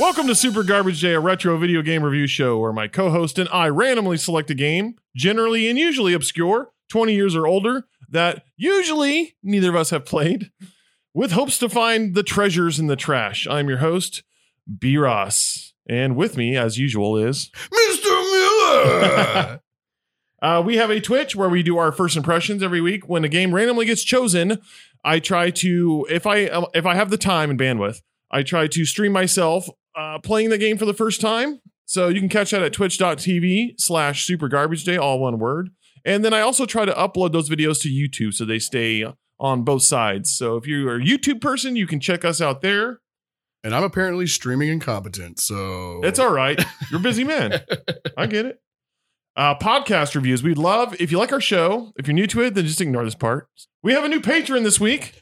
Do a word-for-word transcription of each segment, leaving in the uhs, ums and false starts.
Welcome to Super Garbage Day, a retro video game review show where my co-host and I randomly select a game, generally and usually obscure, twenty years or older, that usually neither of us have played, with hopes to find the treasures in the trash. I'm your host, B. Ross, and with me, as usual, is Mister Miller. uh, we have a Twitch where we do our first impressions every week. When a game randomly gets chosen, I try to, if I uh, if I have the time and bandwidth, I try to stream myself uh, playing the game for the first time. So you can catch that at twitch.tv slash super garbage day, all one word. And then I also try to upload those videos to YouTube so they stay on both sides. So if you're a YouTube person, you can check us out there. And I'm apparently streaming incompetent, so It's all right. You're a busy man. I get it. Uh, podcast reviews. We'd love, if you like our show, if you're new to it, then just ignore this part. We have a new patron this week.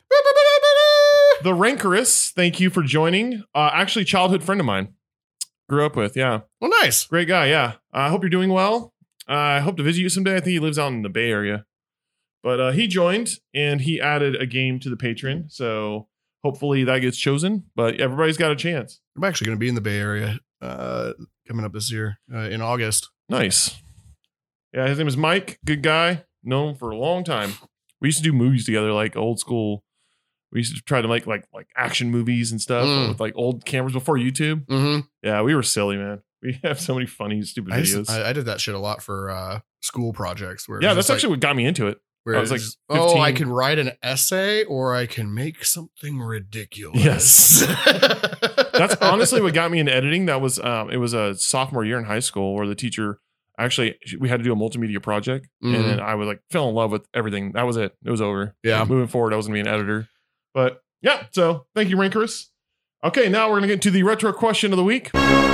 The Rancorous. Thank you for joining. Uh, actually, childhood friend of mine. Grew up with, yeah. Well, nice. Great guy, yeah. I uh, hope you're doing well. Uh, I hope to visit you someday. I think he lives out in the Bay Area. But uh, he joined, and he added a game to the Patreon. So hopefully that gets chosen. But everybody's got a chance. I'm actually going to be in the Bay Area uh, coming up this year uh, in August. Nice. Yeah, his name is Mike. Good guy. Known him for a long time. We used to do movies together, like old school. We used to try to make like like action movies and stuff Mm. with like old cameras before YouTube. Mm-hmm. Yeah, we were silly, man. We have so many funny, stupid I, videos. used- I, I did that shit a lot for uh, school projects. Where it yeah, was that's just actually what got me into it. like, where I it was like just, oh, I fifteen. can write an essay or I can make something ridiculous. Yes. That's honestly what got me into editing. That was um, it was a sophomore year in high school where the teacher actually we had to do a multimedia project, Mhm. and then I was like fell in love with everything. That was it. It was over. Yeah. Like, moving forward, I was gonna be an editor. But yeah, so thank you, Rancorous. Okay, now we're gonna get to the retro question of the week.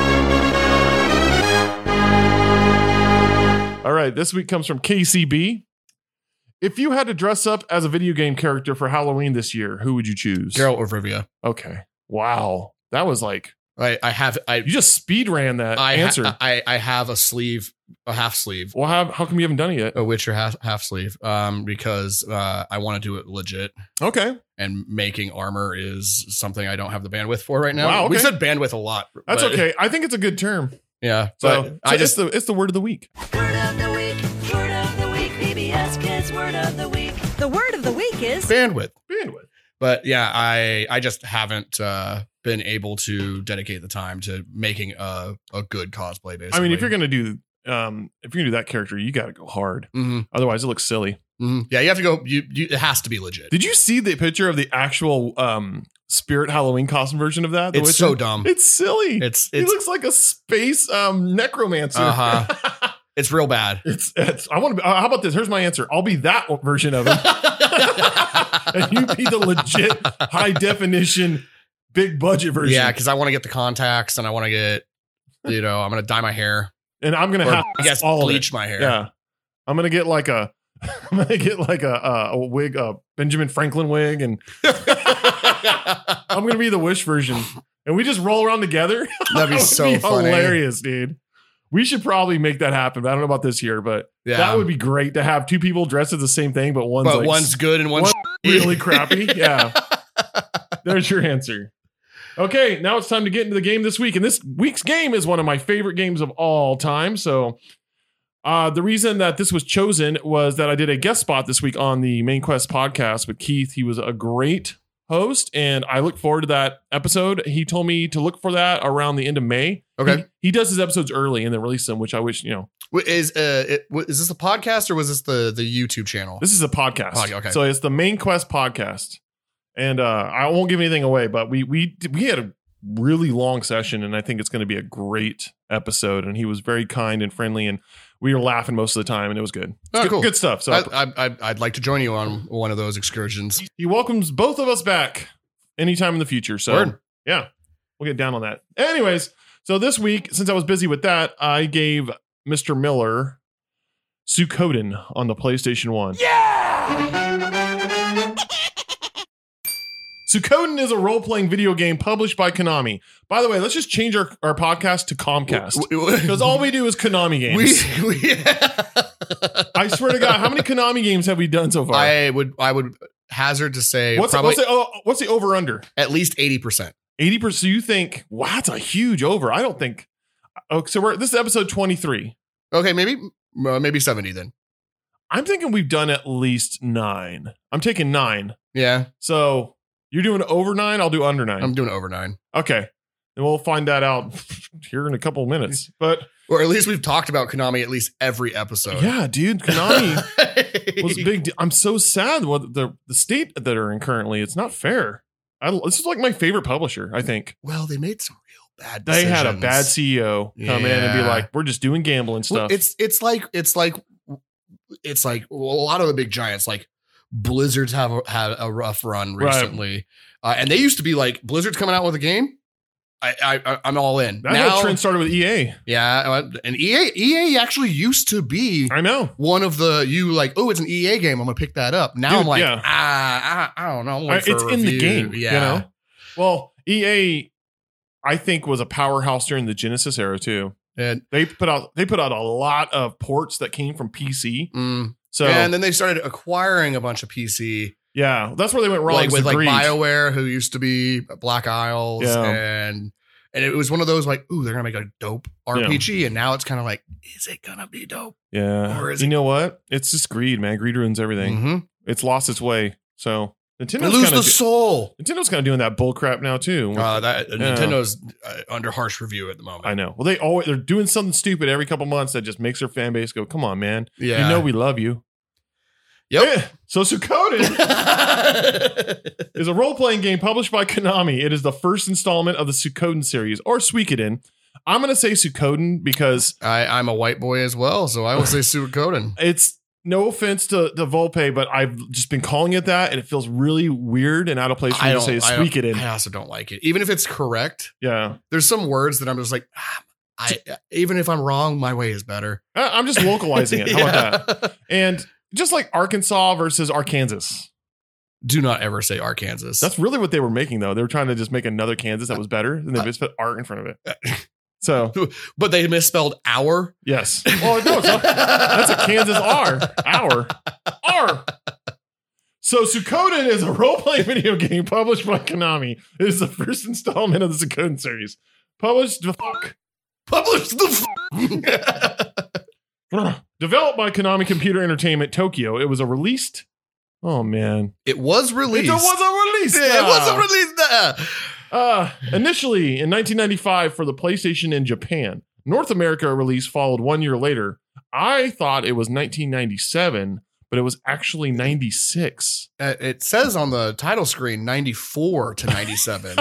All right, this week comes from K C B. If you had to dress up as a video game character for Halloween this year, who would you choose? Geralt or Rivia. Okay. Wow. That was like, I, I have I you just speed ran that I, answer. ha- I I have a sleeve, a half sleeve, well, how, how come you haven't done it yet? a Witcher half half sleeve. Um, because uh, I want to do it legit. Okay. And making armor is something I don't have the bandwidth for right now. Wow, We okay. said bandwidth a lot. That's but- okay. I think it's a good term. Yeah. So, But so I it's just the it's the word of the week. Word of the week, word of the week, P B S Kids word of the week. The word of the week is bandwidth. Bandwidth. But yeah, I I just haven't uh, been able to dedicate the time to making a, a good cosplay. Basically, I mean, if you're gonna do um if you're gonna do that character, you gotta go hard. hmm Otherwise it looks silly. hmm yeah, you have to go. You, you it has to be legit. Did you see the picture of the actual um Spirit Halloween costume version of that? The It's Witcher? so dumb. It's silly. It's he it's looks like a space um necromancer. uh-huh. It's real bad. It's, it's I want to be, uh, how about this? Here's my answer. I'll be that version of him. And you be the legit high definition, big budget version. Yeah, because I want to get the contacts and I want to get, you know, I'm gonna dye my hair. And I'm gonna Or have I guess all bleach of it. my hair. Yeah, I'm gonna get like a, I'm gonna get like a a, a wig, a Benjamin Franklin wig, and I'm gonna be the Wish version. And we just roll around together. That'd be That would so funny. hilarious, dude. We should probably make that happen. But I don't know about this year, but Yeah. that would be great to have two people dressed as the same thing, but one's But like one's good and one's one really crappy. Yeah. There's your answer. Okay, now it's time to get into the game this week. And this week's game is one of my favorite games of all time. So uh, the reason that this was chosen was that I did a guest spot this week on the Main Quest podcast with Keith. He was a great host, and I look forward to that episode. He told me to look for that around the end of May. Okay. He, he does his episodes early and then release them, which I wish, you know, Wh- Is uh it, wh- is this a podcast or was this the the YouTube channel? this is a podcast. Oh, okay. So it's the Main Quest podcast. And uh, I won't give anything away, but we we we had a really long session, and I think it's going to be a great episode. And he was very kind and friendly, and we were laughing most of the time, and it was good. It's Oh, good, cool. good stuff. So I, I, I'd- I'd like to join you on one of those excursions. he welcomes both of us back anytime in the future. So Word. yeah, we'll get down on that. Anyways, so this week, since I was busy with that, I gave Mister Miller Suikoden on the PlayStation one. Suikoden is a role-playing video game published by Konami. By the way, let's just change our, our podcast to Comcast. Because all we do is Konami games. we, we I swear to God, how many Konami games have we done so far? I would I would hazard to say what's, probably what's the oh, what's the over-under? at least eighty percent. eighty percent. So you think, wow, that's a huge over. I don't think. Oh, so we're this is episode twenty-three. Okay, maybe uh, maybe seventy then. I'm thinking we've done at least nine. I'm taking nine. Yeah, So you're doing over nine. I'll do under nine. I'm doing over nine. Okay. And we'll find that out here in a couple of minutes. But Or at least we've talked about Konami at least every episode. yeah, dude, Konami was a big deal. I'm so sad what the the state that they're in currently. It's not fair. I, this is like my favorite publisher, I think. Well, they made some real bad They decisions. had a bad C E O come in and be Yeah. like, we're just doing gambling Well, stuff. it's it's like it's like it's like a lot of the big giants like Blizzard's have a, had a rough run Right. recently, uh, and they used to be like Blizzard's coming out with a game. I, I I'm all in that now. whole trend started with E A. Yeah, and E A E A actually used to be I know. one of the you like oh it's an E A game I'm gonna pick that up. Now Dude, I'm like yeah. ah I, I don't know I'm I- waiting it's for a in the review. game, Yeah, you know? Well, E A, I think, was a powerhouse during the Genesis era too. and They put out they put out a lot of ports that came from P C. mm, So and then they started acquiring a bunch of P C yeah, that's where they went wrong. like with like Greed. BioWare, who used to be Black Isles, Yeah. and and it was one of those like, ooh, they're gonna make a dope R P G, and now it's kind of like, is it gonna be dope? Yeah. Or is You it- know what? It's just greed, man. Greed ruins everything. Mhm. It's lost its way. So Nintendo's Lose kind the of soul. Nintendo's kind of doing that bull crap now too. Uh, that Yeah. Nintendo's uh, under harsh review at the moment. I know. Well, they always they're doing something stupid every couple months that just makes their fan base go, "Come on, man! Yeah, You know we love you." Yep. Yeah. So Suikoden is a role-playing game published by Konami. It is the first installment of the Suikoden series, or Suikoden. I'm going to say Suikoden because I, I'm a white boy as well, so I will say Suikoden. it's no offense to, to Volpe, but I've just been calling it that, and it feels really weird and out of place for I me to don't. say I, don't Suikoden. I also don't like it, even if it's correct. Yeah. There's some words that I'm just like, ah, I even if I'm wrong, my way is better. I- I'm just localizing it. How about that? that? And just like Arkansas versus Arkansas. Do not ever say Arkansas. That's really what they were making, though. They were trying to just make another Kansas that was better, and they just put art in front of it. So, but they misspelled our. yes. Well, no, it's not. That's a Kansas R. Our. R. So, Suikoden is a role-playing video game published by Konami. It is the first installment of the Suikoden series. Published, fuck. Publish the. F- Developed by Konami Computer Entertainment Tokyo. It was a released. Oh, man. it was released. It was a release. It was a release. Uh, Uh, initially in nineteen ninety-five for the PlayStation in Japan. North America release followed one year later. I thought it was nineteen ninety-seven, but it was actually ninety-six. It says on the title screen ninety-four to ninety-seven,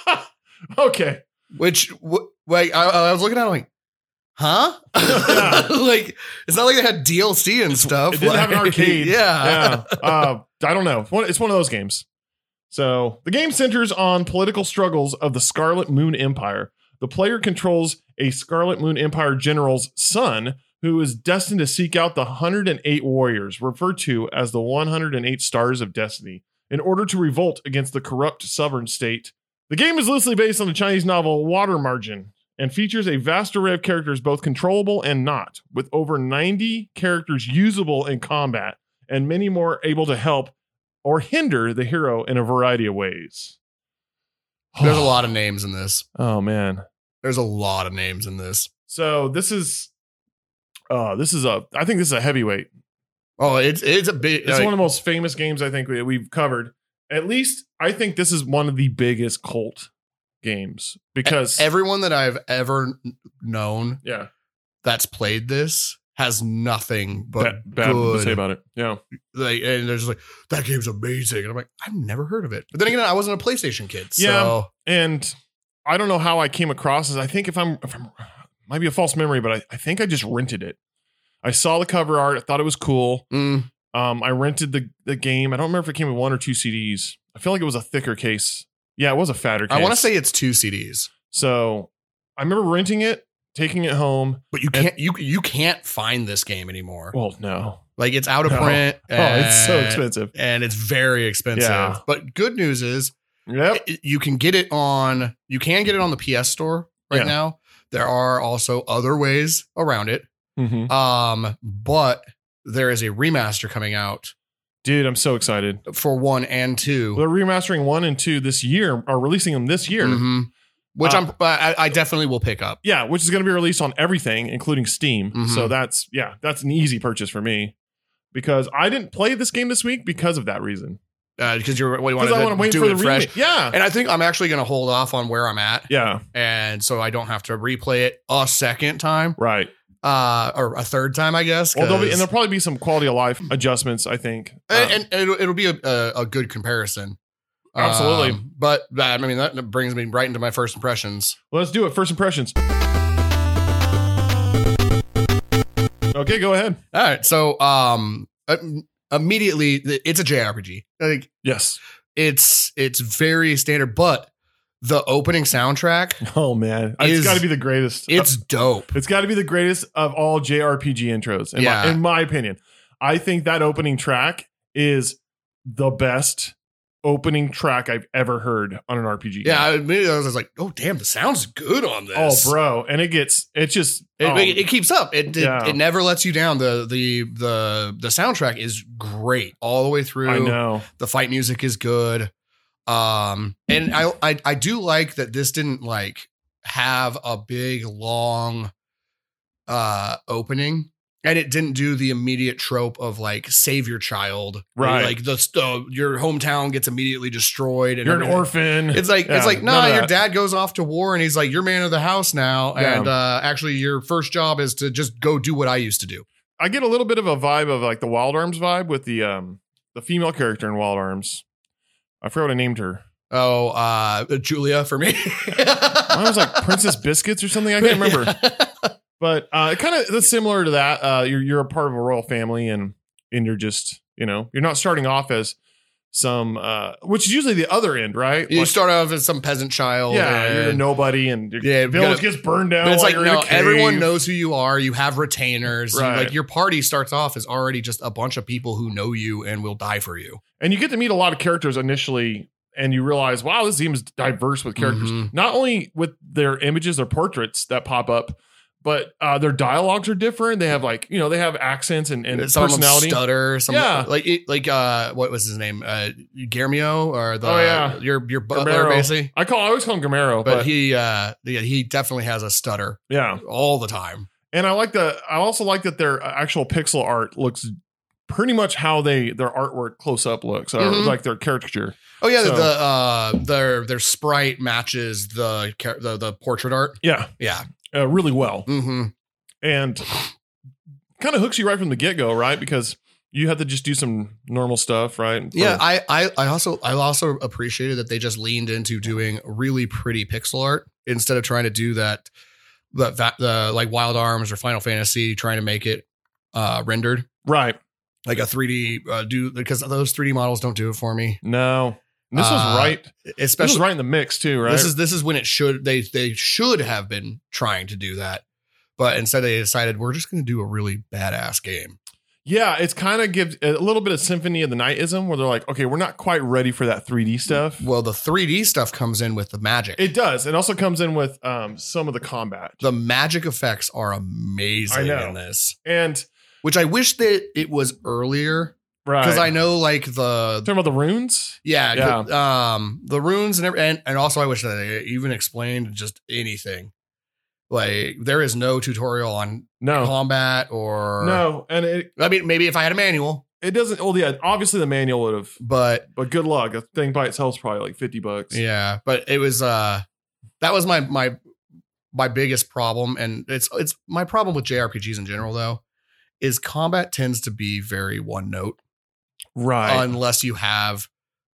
Okay. which w- wait, I, I was looking at it like, huh? Yeah. Like it's not like it had D L C and stuff. It didn't have an Like, arcade. Yeah. Yeah. Uh, I don't know. It's one- It's one of those games. So the game centers on political struggles of the Scarlet Moon Empire. The player controls a Scarlet Moon Empire general's son who is destined to seek out the one hundred eight warriors, referred to as the one hundred eight Stars of Destiny, in order to revolt against the corrupt sovereign state. The game is loosely based on the Chinese novel Water Margin and features a vast array of characters, both controllable and not, with over ninety characters usable in combat and many more able to help or hinder the hero in a variety of ways. There's a lot of names in this. Oh man. There's a lot of names in this. So this is uh this is a I think this is a heavyweight. Oh, it's it's a big. It's like, one of the most famous games I think we, we've covered. At least I think this is one of the biggest cult games because everyone that I've ever known yeah, that's played this has nothing but bad, bad to good. say about it. Yeah. Like, and they're just like, that game's amazing. And I'm like, I've never heard of it. But then again, I wasn't a PlayStation kid. So Yeah. And I don't know how I came across this. I think if I'm, if I'm might be a false memory, but I, I think I just rented it. I saw the cover art. I thought it was cool. mm, Um, I rented the, the game. I don't remember if it came with one or two C Ds. I feel like it was a thicker case. Yeah, it was a fatter case. I want to say it's two C Ds, So I remember renting it, taking it home. but you can't you you can't find this game anymore. Well, no. Like it's out of No. print. Oh, it's so and- expensive. and it's very expensive. Yeah. But good news is Yep. it- you can get it on you can get it on the P S Store right Yeah. now. There are also other ways around it. Mm-hmm. Um, but there is a remaster coming out Dude, I'm so excited. for one and two. They're remastering one and two this year, or releasing them this year. Mhm. Which Uh, I'm I, I definitely will pick up. Yeah, which is going to be released on everything, including Steam. Mhm. So that's yeah, that's an easy purchase for me because I didn't play this game this week because of that reason. Because you're what you want Because I want to to wait do for it the fresh. remake. Yeah, And I think I'm actually going to hold off on where I'm at. yeah, And so I don't have to replay it a second time. right. Uh, or a third time, I guess. Well, there'll be, and 'cause- there'll probably be some quality of life adjustments. I think. Um, and, and it'll, it'll be a, a, a good comparison. Absolutely. Um, but that, I mean, that brings me right into my first impressions. let's do it. First impressions. Okay, go ahead. All right. So, um, uh, immediately, it's a J R P G. Like, Yes. it's it's very standard, but the opening soundtrack, Oh man, Is- it's got to be the greatest. it's dope. It's got to be the greatest of all J R P G intros. In, Yeah. my, in my opinion, I think that opening track is the best opening track I've ever heard on an R P G. Yeah, game. I, immediately I was like, oh damn, the sound's good on Oh, this. bro, and it gets it's just It, oh, it, it keeps up. It, it Yeah. it never lets you down. The the the the soundtrack is great all the way through. I know. The fight music is good. Um, and I, I I do like that this didn't like have a big long uh opening, and it didn't do the immediate trope of like save your child, where, Right. Like the uh, your hometown gets immediately destroyed, and You're an everything. orphan. It's like Yeah, it's like none nah, of your that. dad goes off to war, and he's like, you're man of the house now, Yeah. and uh, actually your first job is to just go do what I used to do. I get a little bit of a vibe of like the Wild Arms vibe with the um the female character in Wild Arms. I forgot what I named her. Oh, uh, Julia for me. I was like Princess Biscuits or something. I can't remember. But uh, it kind of that's similar to that. Uh, you're you're a part of a royal family, and and you're just you know you're not starting off as some uh, which is usually the other end, right? You Like, start off as some peasant child. yeah, and- you're a nobody, and your Yeah, village gotta- gets burned down. But it's while like, you're in no, a cave. everyone knows who you are. You have retainers. You- Right. like your party starts off as already just a bunch of people who know you and will die for you. and you get to meet a lot of characters initially, and you realize, wow, this seems diverse with characters. Mhm. Not only with their images, their portraits that pop up, but uh, their dialogues are different. They have like you know they have accents and, and Some of them personality. stutter. Some Yeah. like it, like uh, what was his name? Uh, Guillermo or the Oh, yeah. your your butler Gamero. basically. I call I always call him Gamero, But, but, he uh yeah, he definitely has a stutter yeah. all the time. And I like the. I also like that their actual pixel art looks pretty much how they their artwork close up looks, or Mhm. like their caricature. Oh yeah, So- the uh their their sprite matches the char- the the portrait art. Yeah, Yeah. uh, really well, Mm-hmm. and kind of hooks you right from the get go, right? Because you have to just do some normal stuff, right? For- Yeah, I, I I also I also appreciated that they just leaned into doing really pretty pixel art instead of trying to do that that that the like Wild Arms or Final Fantasy trying to make it uh rendered right. like a three D uh, do because those three D models don't do it for me. No, this was Uh, right. This was Especially right in the mix too, right? this is this is when it should they they should have been trying to do that. But instead they decided we're just going to do a really badass game. yeah, it's kind of gives a little bit of Symphony of the Nightism, where they're like, okay, we're not quite ready for that three D stuff. Well, the three D stuff comes in with the magic. It does. It also comes in with um, some of the combat, the magic effects are I amazing know. in this. and Which I wish that it was earlier right because I know like the talking about the runes. yeah, Yeah. the, um the runes and, every, and and also I wish that they even explained just anything. Like there is no tutorial on No, combat or no, and it I mean maybe if I had a manual, it doesn't. Well, yeah, obviously the manual would have, but but good luck. A thing by itself is probably like fifty bucks. yeah, but it was uh that was my my my biggest problem, and it's it's my problem with J R P Gs in general though is combat tends to be very one note. Right. Unless you have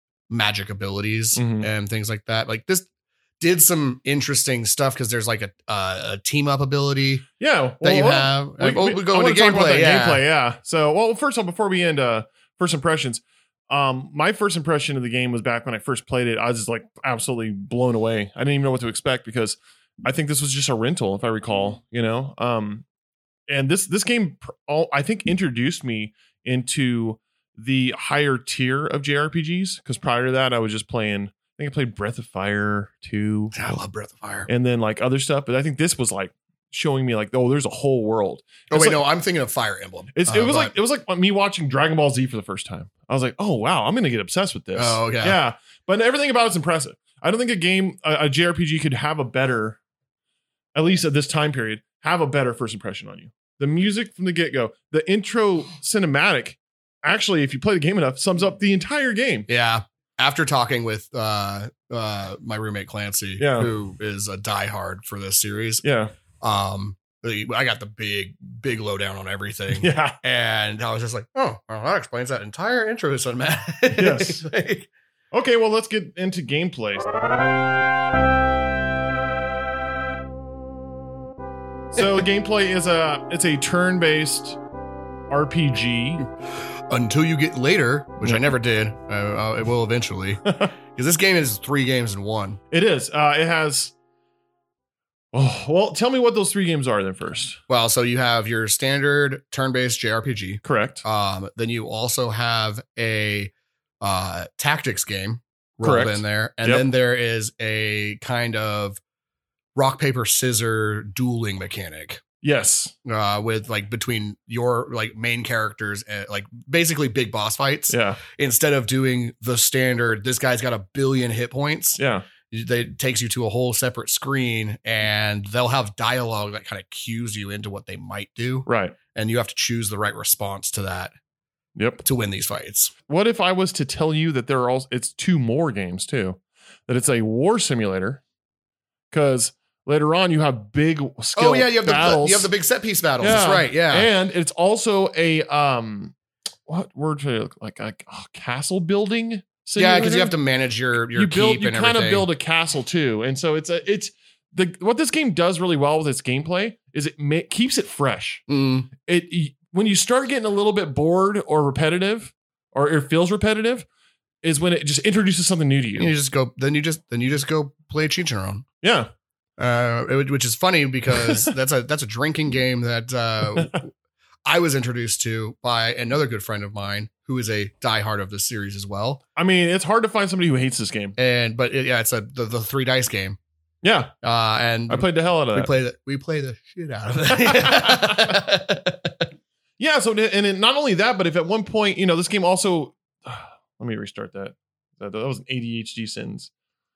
magic abilities Mhm. and things like that. Like this did some interesting stuff because there's like a uh, a team up ability yeah. Well, that you well, have. we, Well, we- we go I into wanna talk about gameplay. that Yeah. gameplay. Yeah. So, well, first of all, before we end, uh, first impressions. Um, my first impression of the game was back when I first played it. I was just like absolutely blown away. I didn't even know what to expect because I think this was just a rental, if I recall. You know, um, and this this game, pr- all I think introduced me into the higher tier of J R P Gs because prior to that, I was just playing. I think I played Breath of Fire two, I love Breath of Fire. and then like other stuff. But I think this was like showing me like, oh, there's a whole world. Oh It's wait, like- no, I'm thinking of Fire Emblem. It's, Uh, it was but- like it was like me watching Dragon Ball Z for the first time. I was like, oh wow, I'm gonna get obsessed with this. Oh, yeah. yeah. But everything about it's impressive. I don't think a game, a, a J R P G, could have a better, at least at this time period, have a better first impression on you. The music from the get go, the intro cinematic, actually, if you play the game enough, sums up the entire game. Yeah. After talking with uh, uh, my roommate Clancy, Yeah. who is a diehard for this series, Yeah, um, I got the big, big lowdown on everything. yeah. And I was just like, oh, well, that explains that entire intro cinematic. Yes. Like, Okay, well, let's get into gameplay. So the gameplay is a it's a turn-based R P G. until you get later, which I never did. Uh, uh, it will eventually. Because this game is three games in one. It is. Uh, it has. Oh, well, tell me what those three games are then first. Well, so you have your standard turn-based J R P G. Correct. Um, then you also have a uh, tactics game rolled Correct. in there. And Yep. then there is a kind of rock, paper, scissor dueling mechanic. Yes. Uh, with like between your like main characters and like basically big boss fights. Yeah. Instead of doing the standard, this guy's got a billion hit points. Yeah. They it takes you to a whole separate screen, and they'll have dialogue that kind of cues you into what they might do, Right. and you have to choose the right response to that Yep. to win these fights. What if I was to tell you that there are also it's two more games too, that it's a war simulator, because later on you have big skill Oh yeah, you have battles. the you have the big set piece battles. That's right. Yeah. And it's also a um, what word should I look like a, a castle building. Yeah, because you simulator? have to manage your your you keep build you and kind everything. of build a castle too, and so it's a it's the what this game does really well with its gameplay is it ma- keeps it fresh. Mm. It y- when you start getting a little bit bored or repetitive, or it feels repetitive, is when it just introduces something new to you. You just go. Then you just then you just go play Cheech and Chong. Yeah, Uh, it- which is funny because that's a that's a drinking game that uh, I was introduced to by another good friend of mine who is a diehard of this series as well. I mean it's hard to find somebody who hates this game. And but it, yeah, it's a the, the three dice game. Yeah, Uh, and I played the hell out of we that. play the we play the shit out of it. Yeah, so and it, not only that, but if at one point you know this game also, let me restart that. That, that was an A D H D sentence.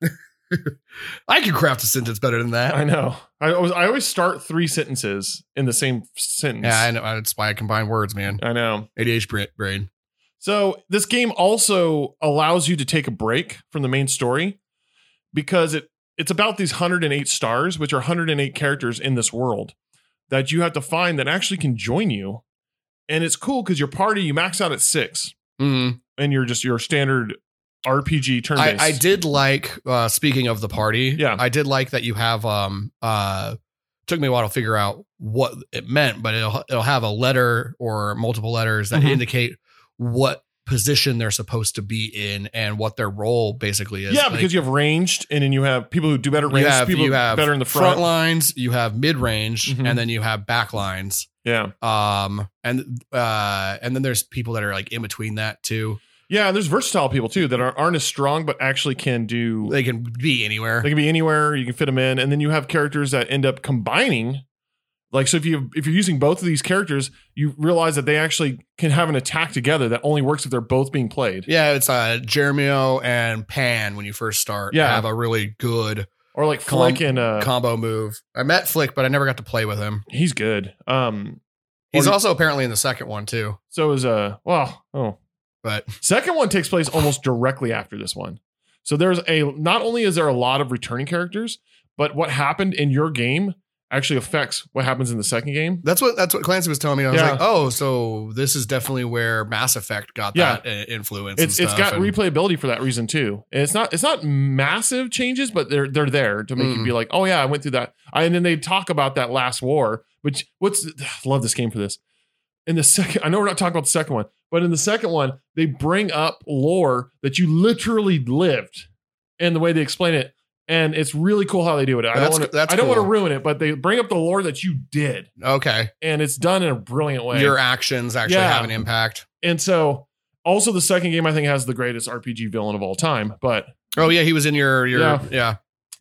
I can craft a sentence better than that. I know. I always I always start three sentences in the same sentence. Yeah, I know. That's why I combine words, man. I know. A D H D brain. So this game also allows you to take a break from the main story because it it's about these one hundred eight stars, which are one hundred eight characters in this world that you have to find that actually can join you. And it's cool because your party, you max out at six Mm. and you're just your standard R P G turn I, based. I did like uh speaking of the party, Yeah. I did like that you have um uh took me a while to figure out what it meant, but it'll it'll have a letter or multiple letters that Mhm. indicate what position they're supposed to be in and what their role basically is. Yeah, Like, because you have ranged and then you have people who do better you ranged, have people you have better in the front. lines, you have mid range, Mhm. and then you have back lines. Yeah. Um and uh and then there's people that are like in between that too. Yeah, there's versatile people too that are, aren't as strong but actually can do They can be anywhere. They can be anywhere. You can fit them in, and then you have characters that end up combining. Like, so if you if you're using both of these characters, you realize that they actually can have an attack together that only works if they're both being played. Yeah, it's uh Jeremio and Pan when you first start. Yeah. Have a really good Or like Com- Flick and uh, combo move. I met Flick, but I never got to play with him. he's good. Um, He's or- also apparently in the second one too. so is uh well oh But second one takes place almost directly after this one. So there's a not only is there a lot of returning characters, but what happened in your game actually affects what happens in the second game. that's what that's what Clancy was telling me. I was Yeah. like, oh, so this is definitely where Mass Effect got Yeah. that uh, influence. It's and it's stuff. got And- replayability for that reason too. And it's not it's not massive changes, but they're they're there to make you Mm. be like, oh yeah, I went through that. I, and then they talk about that last war, which what's I love this game for this. In the second, I know we're not talking about the second one, but in the second one, they bring up lore that you literally lived, and the way they explain it, and it's really cool how they do it. I don't That's- want to that's I don't want to cool. ruin it, but they bring up the lore that you did, Okay. and it's done in a brilliant way. Your actions actually Yeah. have an impact. And so, also the second game I think has the greatest R P G villain of all time, but. Oh yeah, he was in your your Yeah. yeah.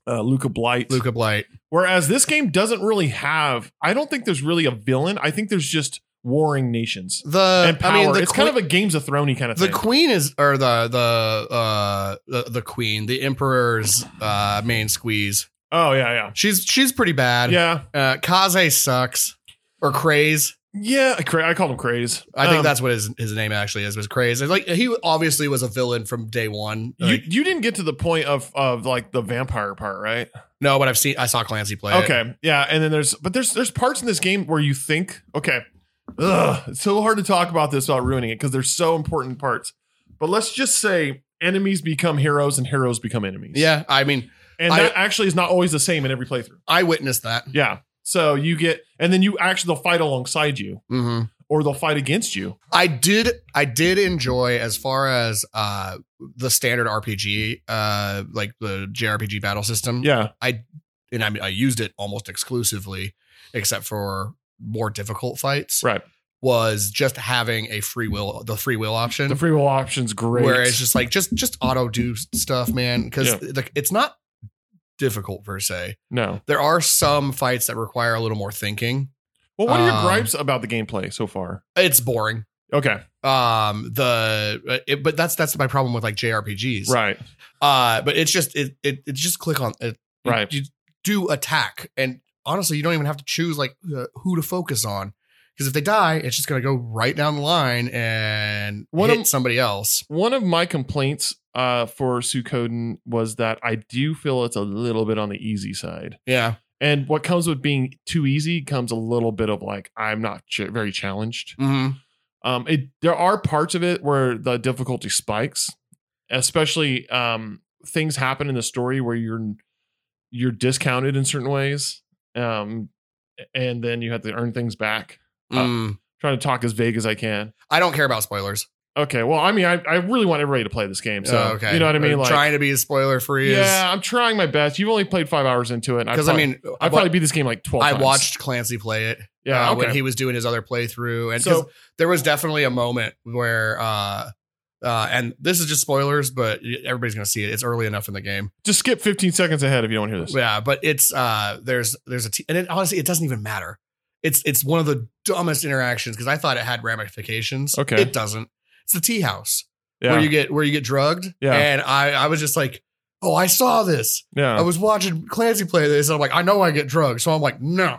uh, Luca Blight. Luca Blight. Whereas this game doesn't really have, I don't think there's really a villain. I think there's just warring nations The and power. I mean, the it's que- kind of a Games of Thrones kind of the thing. queen is, or the the uh the, the queen, the emperor's uh main squeeze. Oh yeah, yeah, She's she's pretty bad. yeah, Uh, Kaze sucks, or Craze. yeah. I cra- I called him Craze. I think Um, that's what his his name actually is. Was Craze. It's like he obviously was a villain from day one. you. Like, You didn't get to the point of of like the vampire part, right? no, but I've seen. I saw Clancy play. it. Okay, yeah, and then there's but there's there's parts in this game where you think, okay, ugh, it's so hard to talk about this without ruining it because there's so important parts. But let's just say enemies become heroes and heroes become enemies. Yeah, I mean, and I- that actually is not always the same in every playthrough. I witnessed that. Yeah, so you get, and then you actually they'll fight alongside you Mm-hmm. or they'll fight against you. I did I did enjoy as far as uh the standard R P G, uh like the J R P G battle system. Yeah, And I mean I used it almost exclusively, except for more difficult fights. right. Was just having a free will, the free will option. The free will option's great. Where it's just like just just auto do stuff, man. Because Yeah. it's not difficult per se. no. There are some fights that require a little more thinking. Well, what are your Um, gripes about the gameplay so far? It's boring. Okay, Um, the it, but that's that's my problem with like J R P Gs. right, Uh, but it's just it it, it just click on it. You- Right. You, do attack, and honestly, you don't even have to choose like uh, who to focus on, because if they die, it's just gonna go right down the line and One hit of- somebody else. One of my complaints uh, for Suikoden was that I do feel it's a little bit on the easy side. Yeah. And what comes with being too easy comes a little bit of like, I'm not ch- very challenged. Mm-hmm. Um, it there are parts of it where the difficulty spikes, especially um, things happen in the story where you're you're discounted in certain ways, um, and then you have to earn things back. Uh, Mm. Trying to talk as vague as I can. I don't care about spoilers. Okay, well, I mean, I, I really want everybody to play this game, so Oh, okay. you know what I mean. I'm Like, trying to be as spoiler free yeah, I'm trying my best. You've only played five hours into it, because I mean, I probably beat this game like twelve. I times. watched Clancy play it. Yeah, uh, okay. when he was doing his other playthrough, and 'cause So- there was definitely a moment where, uh, uh, and this is just spoilers, but everybody's gonna see it. It's early enough in the game. Just skip fifteen seconds ahead if you don't hear this. Yeah, but it's uh, there's there's a t- and it, honestly, it doesn't even matter. It's it's one of the dumbest interactions because I thought it had ramifications. Okay. It doesn't. It's the tea house Yeah, where you get where you get drugged. Yeah. and I I was just like, oh, I saw this. yeah. I was watching Clancy play this, and I'm like, I know I get drugged, so I'm like, no,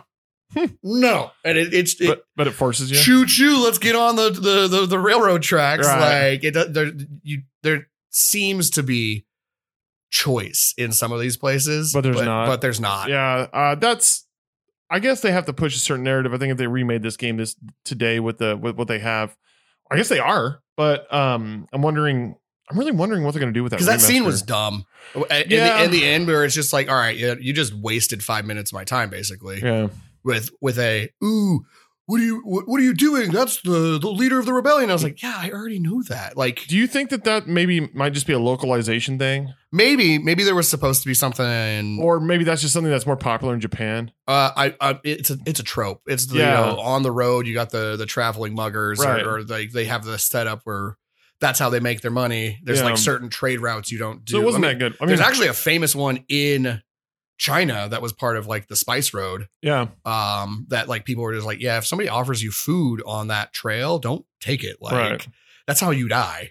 no, and it, it's it, but but it forces you. choo choo. Let's get on the the the, the railroad tracks. Right. Like it, does- there you there seems to be choice in some of these places, But there's not. But there's not. Yeah, uh, that's. I guess they have to push a certain narrative. I think if they remade this game this today with the with what they have, I guess they are. But um, I'm wondering. I'm really wondering what they're going to do with that. Because that scene remaster. was dumb. In, Yeah. the, in the end, where it's just like, all right, you, you just wasted five minutes of my time, basically, Yeah. with with a ooh, what are you what, what are you doing? That's the the leader of the rebellion. I was like, yeah, I already knew that. Like Do you think that that maybe might just be a localization thing, maybe maybe there was supposed to be something. or maybe that's just something that's more popular in Japan? Uh, I, I, it's a, it's a trope. It's the, Yeah. you know, on the road. You got the, the traveling muggers, Right. or, or like they have the setup where that's how they make their money. There's Yeah. like certain trade routes you don't do. So it wasn't I mean, that good. I mean, there's actually a famous one in China that was part of like the Spice Road. yeah, Um, that like people were just like, yeah, if somebody offers you food on that trail, don't take it. Like Right. that's how you die.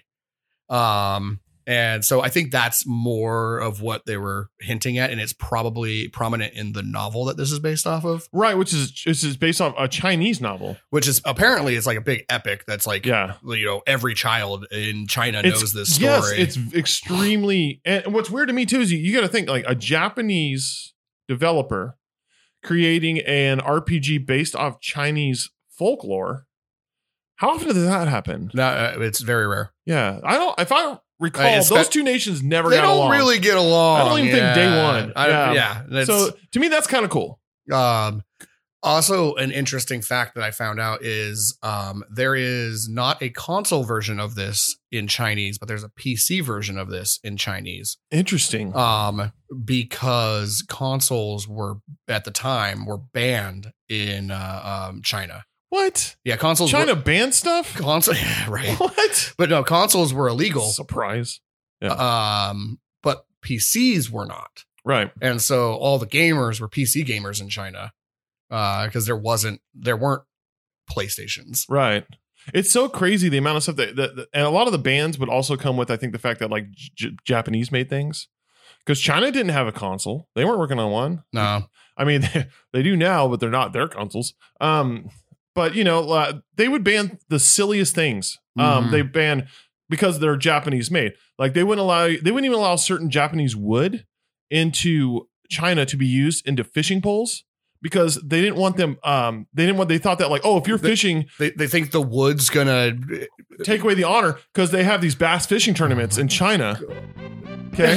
Um, and so I think that's more of what they were hinting at, and it's probably prominent in the novel that this is based off of. right. Which is this is based on a Chinese novel. Which is apparently it's like a big epic that's like, Yeah. you know, every child in China It's- knows this story. Yes, it's extremely. And what's weird to me too is you, you got to think like a Japanese developer creating an R P G based off Chinese folklore. How often does that happen? no, uh, it's very rare. Yeah, I don't. If I recall, Uh, it's those that- two nations never They got don't along. really get along. I don't even think day Yeah. one. I- Yeah. yeah. that's- So to me, that's kind of cool. Um, also, an interesting fact that I found out is um, there is not a console version of this in Chinese, but there's a P C version of this in Chinese. Interesting. Um, because consoles were at the time were banned in uh, um, China. What? Yeah, consoles. China were, banned stuff? console, yeah, right? What? But no, consoles were illegal. Surprise. Um, but P Cs were not. Right. And so all the gamers were P C gamers in China because uh, there wasn't, there weren't PlayStations. Right. It's so crazy the amount of stuff that, that, that and a lot of the bans would also come with, I think, the fact that like J- Japanese made things because China didn't have a console. They weren't working on one. No. I mean, they, they do now, but they're not their consoles. Um, but, you know, uh, they would ban the silliest things. Um, Mhm. They ban because they're Japanese made. Like they wouldn't allow, they wouldn't even allow certain Japanese wood into China to be used into fishing poles because they didn't want them. Um, they didn't want, they thought that like, oh, if you're They- fishing, They, they think the wood's gonna take away the honor because they have these bass fishing tournaments in China. Okay.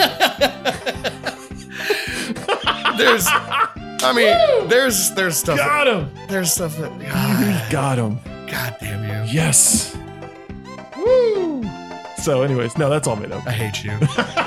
there's I mean there's there's stuff Got him. there's stuff that God, Got him. God damn you. Yes. Woo. So anyways, no, that's all made up. I hate you.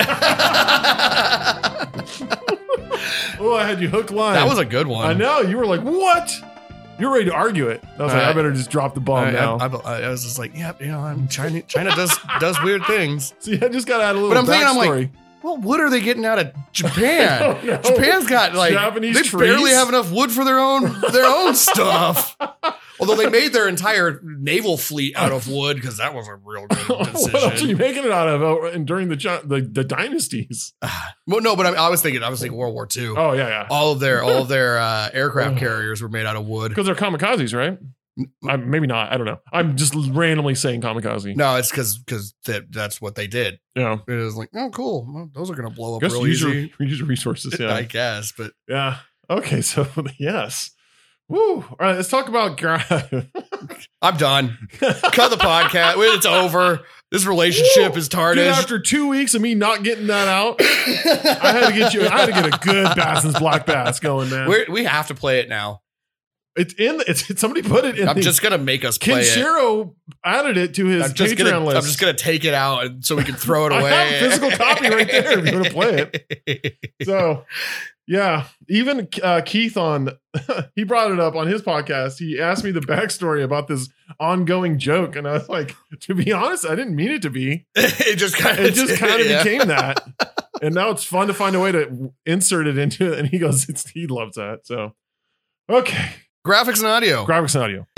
Oh, I had you hook line. That was a good one. I know. You were like, what? You're ready to argue it. I was like, Uh, I better just drop the bomb I, now. I, I, I was just like, yeah, you know, I'm China. China does does weird things. See, I just got to add a little But I'm thinking, I'm like, backstory. Well, what are they getting out of Japan? I don't know. Japan's got like Japanese they trees? barely have enough wood for their own their own stuff. Although they made their entire naval fleet out of wood because that was a real good What else are you decision. making it out of uh, and during the, Chi- the the dynasties? Well, no, but I, mean, I was thinking, I was thinking World War Two. Oh, yeah, yeah. All of their all of their uh, aircraft carriers were made out of wood. Because they're kamikazes, right? I, maybe not. I don't know. I'm just randomly saying kamikaze. No, it's because because that, that's what they did. Yeah. It was like, oh, cool. Well, those are gonna blow up Guess real use your, easy. use your resources. I Yeah. guess, but Yeah. Okay. So, yes. Woo. All right. Let's talk about. Gra- I'm done. Cut the podcast. It's over. This relationship is Dude, tarnished. after two weeks of me not getting that out, I had to get you. I had to get a good Basson's Black Bass going, man. We're, we have to play it now. It's in. The, it's somebody put it in. I'm the, just gonna make us play it. Kenshiro added it to his I'm just Patreon gonna. list. I'm just gonna take it out and so we can throw it I away. have a physical copy right there if you want to play it. So, yeah, even uh, Keith on he brought it up on his podcast. He asked me the backstory about this ongoing joke, and I was like, to be honest, I didn't mean it to be. it just kind of. It just kind of became that, and now it's fun to find a way to insert it into it. And he goes, "It's he loves that." So, okay, graphics and audio. graphics and audio.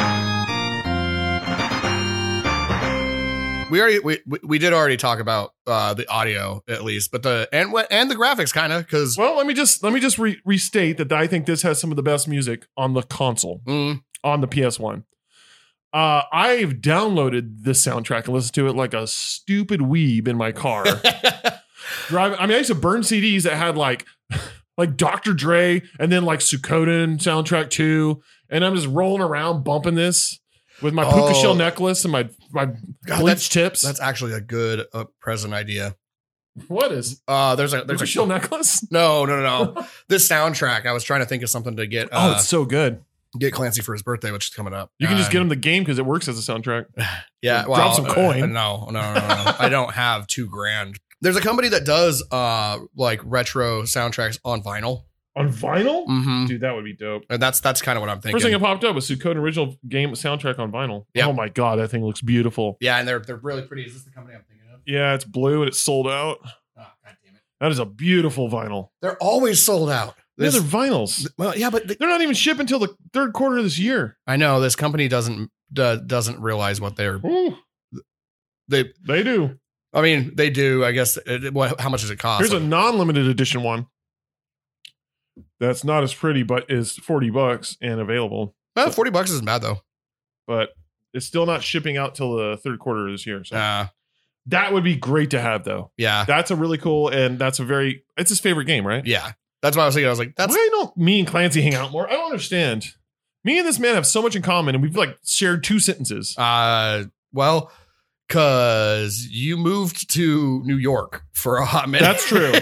We already we, we we did already talk about uh, the audio at least, but the and what and the graphics kind of because Well, let me just let me just re- restate that I think this has some of the best music on the console. mm, On the P S one. Uh, I've downloaded this soundtrack and listened to it like a stupid weeb in my car. Driving, I mean, I used to burn C Ds that had like, like Doctor Dre and then like Suikoden soundtrack too, and I'm just rolling around bumping this with my puka Oh. shell necklace and my my God, bleach that's- tips. that's actually a good uh, present idea. What is Uh, there's a there's puka a shell necklace? no no no no this soundtrack. I was trying to think of something to get Oh, uh, it's so good. get Clancy for his birthday, which is coming up. You can just get Um, him the game because it works as a soundtrack. Yeah, Drop well, some uh, coin. no, no, no, no. I don't have two grand. There's a company that does uh like retro soundtracks on vinyl. On vinyl? Mm-hmm. Dude, that would be dope. And that's that's kind of what I'm thinking. First thing that popped up was Suikoden original game soundtrack on vinyl. Yeah. Oh my god, that thing looks beautiful. yeah, and they're they're really pretty. Is this the company I'm thinking of? Yeah, it's blue and it's sold out. Oh, God damn it. That is a beautiful vinyl. They're always sold out. Yeah, This- they're vinyls. well, yeah, but they- They're not even shipping until the third quarter of this year. I know this company doesn't uh, doesn't realize what they're Ooh, they. they do. I mean, they do. I guess. It, what? How much does it cost? Here's a non-limited edition one. That's not as pretty, but is forty bucks and available. Well, forty bucks isn't bad though. But it's still not shipping out till the third quarter of this year. So Uh, that would be great to have, though. yeah, That's a really cool, and that's a very. It's his favorite game, right? yeah. That's what I was thinking. I was like, that's Why don't me and Clancy hang out more? I don't understand. Me and this man have so much in common, and we've like shared two sentences. uh, well, because you moved to New York for a hot minute. That's true.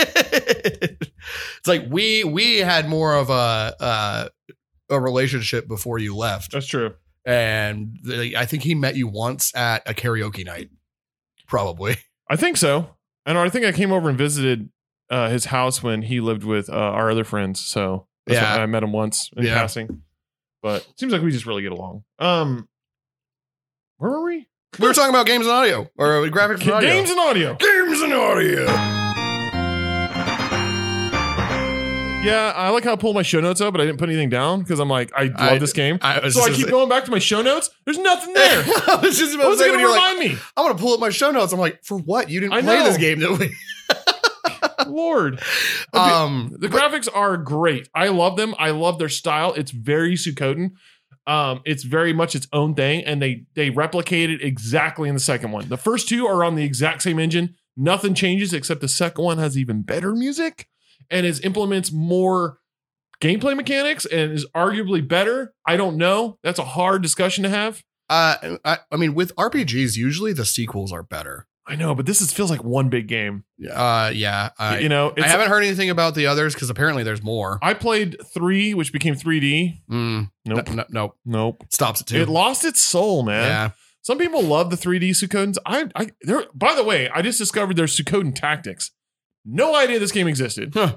It's like we we had more of a uh, a relationship before you left, That's true. and the, I think he met you once at a karaoke night, probably. I think so. And I think I came over and visited uh, his house when he lived with uh, our other friends. So that's Yeah. why I met him once in Yeah. passing. But it seems like we just really get along. Um, where were we? We were talking about games and audio or graphics and audio. Games and audio. Games and audio. Yeah, I like how I pulled my show notes up, but I didn't put anything down because I'm like, I love I- this game. I was so I just- keep going back to my show notes. There's nothing there. I was just about What to was say it when going to you're like, remind me? I'm gonna pull up my show notes. I'm like, for what? You didn't I play know. this game, did we? Lord. Um, The graphics are great. I love them. I love their style. It's very Suikoden. Um, it's very much its own thing, and they they replicate it exactly in the second one. The first two are on the exact same engine. Nothing changes except the second one has even better music and it implements more gameplay mechanics and is arguably better. I don't know. That's a hard discussion to have. uh, I, I mean, with R P Gs, usually the sequels are better. I know, but this is, feels like one big game. Uh, yeah, I, you know, it's, I haven't heard anything about the others because apparently there's more. I played three, which became three D. Mm, Nope. no, no, nope. Nope. Stops it too. It lost its soul, man. Yeah. Some people love the three D Suikodens. I, I, there. By the way, I just discovered there's Suikoden Tactics. No idea this game existed. Huh.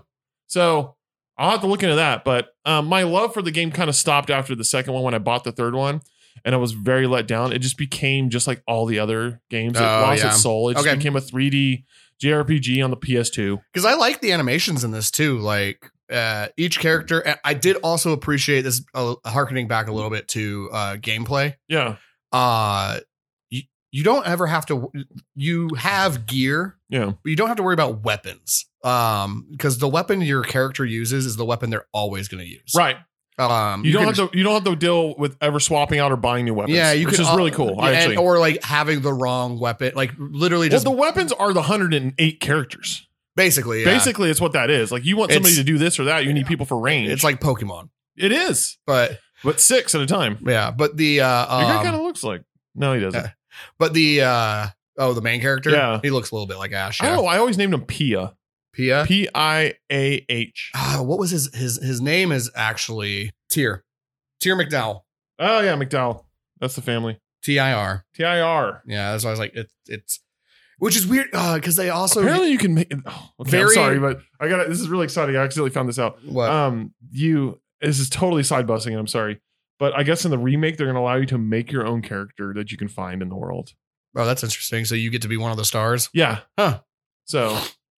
So I'll have to look into that. But um, my love for the game kind of stopped after the second one when I bought the third one, and I was very let down. It just became just like all the other games. It Oh, lost yeah. its soul. It just Okay. became a three D J R P G on the P S two. Because I like the animations in this too. Like uh, each character, and I did also appreciate this. Uh, harkening back a little bit to uh, gameplay. Yeah, Uh, you you don't ever have to. You have gear, yeah. but you don't have to worry about weapons. Um, because the weapon your character uses is the weapon they're always going to use. Right. Um, You, don't can- have to. You don't have to deal with ever swapping out or buying new weapons. Yeah, you which can, is uh, really cool. yeah, I and- actually. or like having the wrong weapon, like literally Well, just the weapons are the one hundred eight characters. basically, yeah. Basically, it's what that is. Like, you want somebody It's- to do this or that, you need people for range. It's like Pokemon, it is, but but six at a time. yeah, but the uh, Your guy um, kind of looks like. No, he doesn't. yeah. but the uh, oh, the main character, Yeah. he looks a little bit like Ash. I Yeah. don't know. I always named him Pia. Pia. P I A H. Ah, what was his his his name is actually Tyr. Tyr McDowell. Oh yeah, McDowell. That's the family. T I R. T I R. Yeah, that's why I was like, it, it's, which is weird because they also Apparently, you can make. Oh, okay, Very- I'm sorry, but I got. This is really exciting. I accidentally found this out. what Um, you. This is totally side busting. I'm sorry, but I guess in the remake, they're going to allow you to make your own character that you can find in the world. oh, that's interesting. So you get to be one of the stars, Yeah. huh? So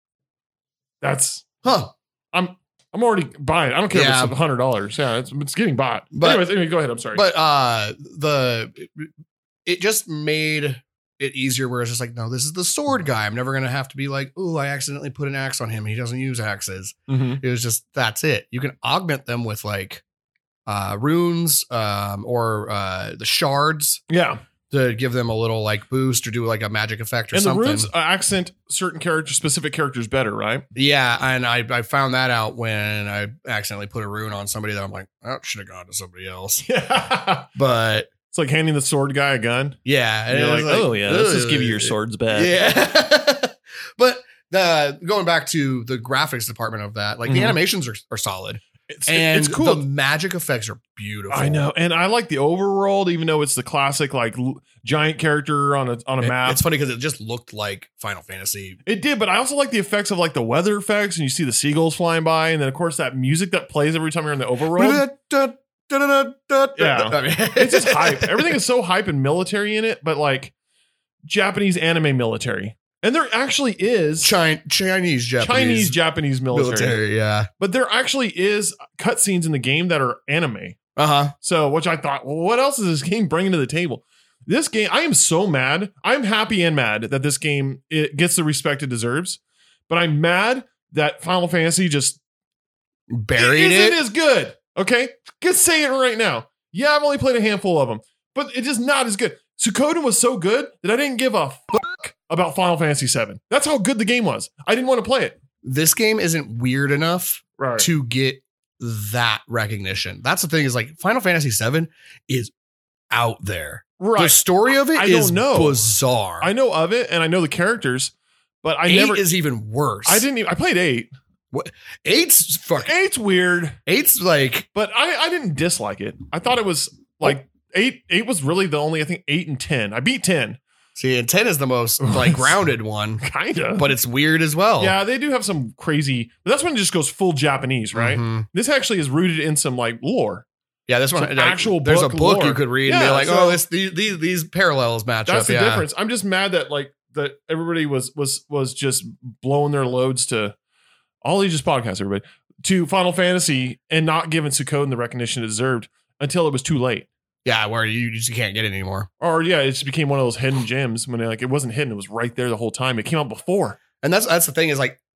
that's. Huh? I'm. I'm already buying. I don't care Yeah. if it's hundred dollars. Yeah, it's, it's getting bought. But But- anyways, anyway, go ahead. I'm sorry. But uh, the it just made it easier. Where it's just like, no, this is the sword guy. I'm never gonna have to be like, oh, I accidentally put an axe on him. He doesn't use axes. Mhm. It was just that's it. You can augment them with like uh runes um or uh the shards yeah, to give them a little like boost or do like a magic effect or and something. the runes uh, accent certain character, specific characters better, right? Yeah, and I I found that out when I accidentally put a rune on somebody that I'm like, oh, should have gone to somebody else. Yeah, But it's like handing the sword guy a gun. yeah, And it you're was like, oh yeah, let's just give you your "Ugh." swords back. Yeah. But the going back to the graphics department of that, like the Mhm. animations are, are solid. It's, And it's cool. the magic effects are beautiful. I know, and I like the overworld, even though it's the classic like l- giant character on a on a It- map. It's funny because it just looked like Final Fantasy. It did, but I also like the effects of like the weather effects, and you see the seagulls flying by, and then of course that music that plays every time you're in the overworld. Yeah. I mean, It's just hype. Everything is so hype and military in it, but like Japanese anime military, and there actually is Chin- Chinese, Japanese, Chinese Japanese military, military. Yeah. but there actually is cutscenes in the game that are anime. Uh huh. So, which I thought, well, what else is this game bringing to the table? This game, I am so mad. I'm happy and mad that this game it gets the respect it deserves, but I'm mad that Final Fantasy just Buried isn't it. as good. Okay, just say it right now. Yeah, I've only played a handful of them, but it is not as good. Suikoden was so good that I didn't give a fuck about Final Fantasy seven. That's how good the game was. I didn't want to play it. This game isn't weird enough Right. to get that recognition. That's the thing is like Final Fantasy seven is out there. The Right. story of it I is don't know. bizarre. I know of it and I know the characters, but I Eight never. is even worse. I didn't. Even, I played eight. Eight's fucking. Eight's weird. Eight's like But I, I didn't dislike it. I thought it was like eight. Eight was really the only. I think eight and ten. I beat ten, see, and ten is the most like grounded one, kind of. but it's weird as well. yeah, they do have some crazy. But that's when it just goes full Japanese, right? Mhm. This actually is rooted in some like lore. Yeah, this one Some like, actual There's book a book lore. you could read and Yeah, be like, so- oh, this these these, these parallels match That's up. the yeah. difference. I'm just mad that like that everybody was was was just blowing their loads to all Aegis podcasts. Everybody, to Final Fantasy and not giving Suikoden the recognition it deserved until it was too late. Yeah, where you just can't get it anymore. Or yeah, it just became one of those hidden gems when it, like it wasn't hidden, it was right there the whole time. It came out before. And that's that's the thing is like,